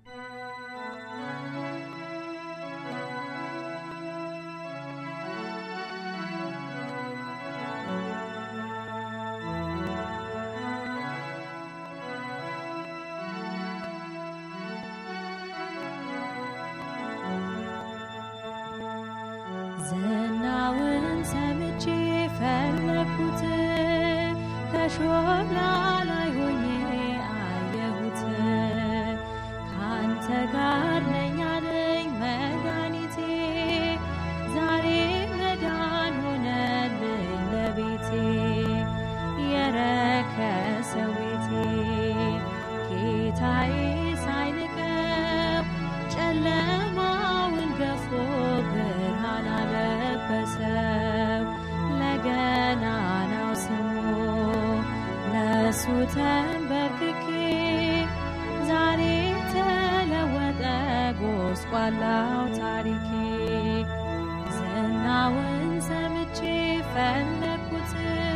ዝናውን ሰምቼ ፈለኩት ከሾላ ላይ ሆኜ አየሁት ካንተ ጋር ነኝ አለኝ መድኃኒቴ ዛሬ መዳን ሆነልኝ ለቤቴ የረከሰው ቤቴ ጌታዬ ሳይንቀው ጨለማውን ገፎ ብርሃን አለበሰው ለገናናው ስሙ ለሱ ተንበርክኬ ዛሬ ተለወጠ ጎስቋላው ታሪኬ ዝናውን ሰምቼ ፈለኩት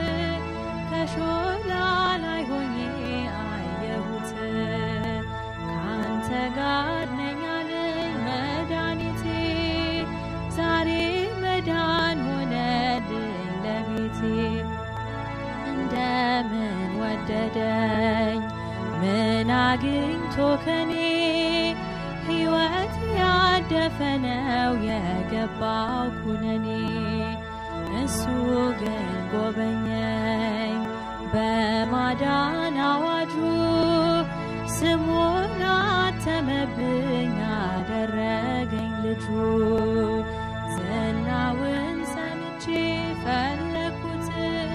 ከሾላ ላይ ሆኜ አየሁት ካንተ ጋር ነኝ አለኝ መድኃኒቴ ዛሬ መዳን ሆነልኝ ለቤቴ እንደምን ወደደኝ ምን አግኝቶ ከኔ ሕይወት ያደፈነው የገባው ኩነኔ እሱ ግን ጎበኘኝ በማዳን አዋጁ ስሙን አተመብኝ አደረገኝ ልጁ ዝናውን ሰምቼ ፈለኩት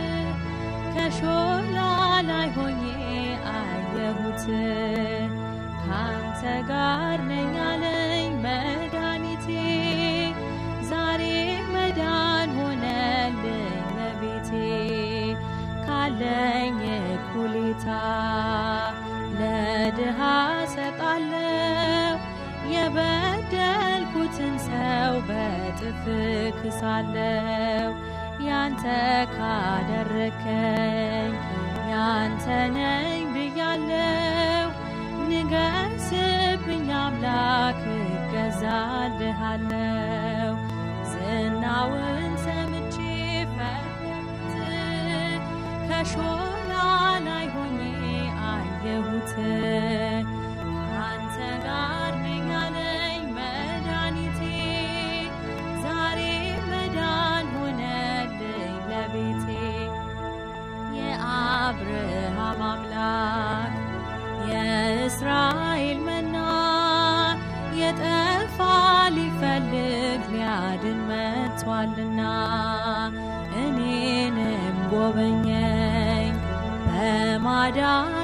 ከሾላ ላይ ሆኜ አየሁት ካንተ ጋር ነኝ አለኝ መድኃኒቴ ዛሬ መዳን ሆነልኝ ለቤቴ ካለኝ እኩሌታ ለድሃ ሰጣለው የበደልኩትን ሰው በጥፍ ክሳለው ያንተ ካደረከኝ ያንተ ነኝ ብያለው ንገስብኝ አምላክ እገዛልሃለው ዝናውን ሰምቼ ፈለኩት ከሾላ ላይ ሆኜ አየሁት ካንተ ጋር ነኝ አለኝ መድኃኒቴ ዛሬ መዳን ሆነልኝ ለቤቴ የአብርሃም አምላክ የእስራኤል መና የጠፋ ሊፈልግ ሊያድን መጥቷልና እኔንም ጎበኘኝ በማዳን